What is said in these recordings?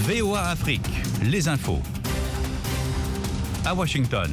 VOA Afrique, les infos. À Washington.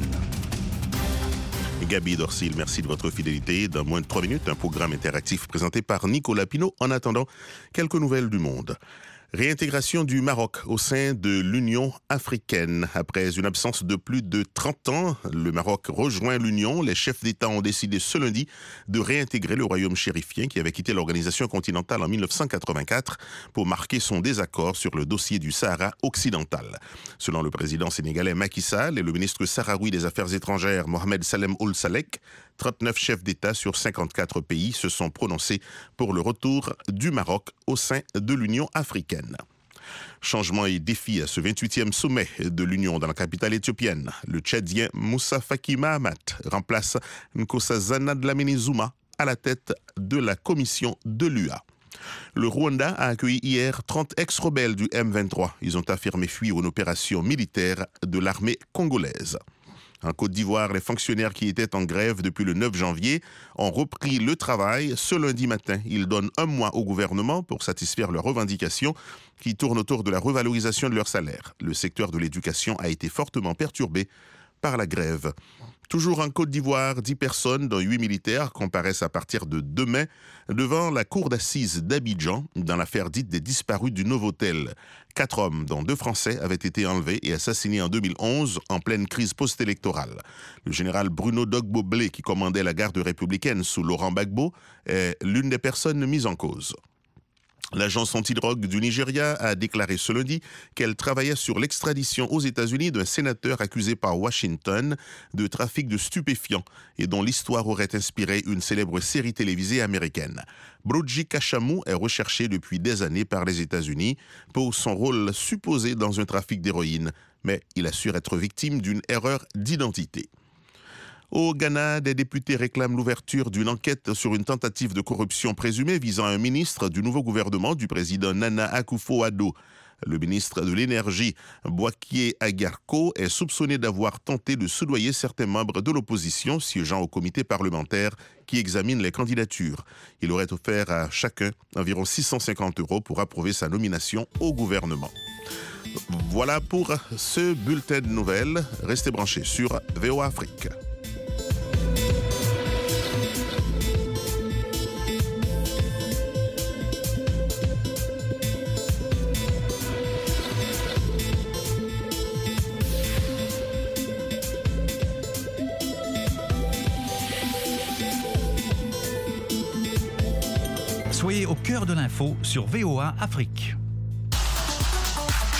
Gabi Dorsil, merci de votre fidélité. Dans moins de 3 minutes, un programme interactif présenté par Nicolas Pinault. En attendant, quelques nouvelles du monde. Réintégration du Maroc au sein de l'Union africaine. Après une absence de plus de 30 ans, le Maroc rejoint l'Union. Les chefs d'État ont décidé ce lundi de réintégrer le royaume chérifien qui avait quitté l'organisation continentale en 1984 pour marquer son désaccord sur le dossier du Sahara occidental. Selon le président sénégalais Macky Sall et le ministre sahraoui des Affaires étrangères Mohamed Salem Ould Salek, 39 chefs d'État sur 54 pays se sont prononcés pour le retour du Maroc au sein de l'Union africaine. Changement et défi à ce 28e sommet de l'Union dans la capitale éthiopienne. Le Tchadien Moussa Faki Mahamat remplace Nkosazana Dlamini Zuma à la tête de la commission de l'UA. Le Rwanda a accueilli hier 30 ex-rebelles du M23. Ils ont affirmé fuir une opération militaire de l'armée congolaise. En Côte d'Ivoire, les fonctionnaires qui étaient en grève depuis le 9 janvier ont repris le travail ce lundi matin. Ils donnent un mois au gouvernement pour satisfaire leurs revendications qui tournent autour de la revalorisation de leur salaire. Le secteur de l'éducation a été fortement perturbé par la grève. Toujours en Côte d'Ivoire, 10 personnes, dont 8 militaires, comparaissent à partir de demain devant la cour d'assises d'Abidjan dans l'affaire dite des disparus du Novotel. 4 hommes, dont 2 Français, avaient été enlevés et assassinés en 2011 en pleine crise post-électorale. Le général Bruno Dogbo-Blé, qui commandait la garde républicaine sous Laurent Gbagbo, est l'une des personnes mises en cause. L'agence antidrogue du Nigeria a déclaré ce lundi qu'elle travaillait sur l'extradition aux États-Unis d'un sénateur accusé par Washington de trafic de stupéfiants et dont l'histoire aurait inspiré une célèbre série télévisée américaine. Broji Kashamou est recherché depuis des années par les États-Unis pour son rôle supposé dans un trafic d'héroïne, mais il assure être victime d'une erreur d'identité. Au Ghana, des députés réclament l'ouverture d'une enquête sur une tentative de corruption présumée visant un ministre du nouveau gouvernement du président Nana Akufo-Addo. Le ministre de l'Énergie, Boakie Agarko, est soupçonné d'avoir tenté de soudoyer certains membres de l'opposition siégeant au comité parlementaire qui examine les candidatures. Il aurait offert à chacun environ 650 € pour approuver sa nomination au gouvernement. Voilà pour ce bulletin de nouvelles. Restez branchés sur VOA Afrique. Soyez au cœur de l'info sur VOA Afrique.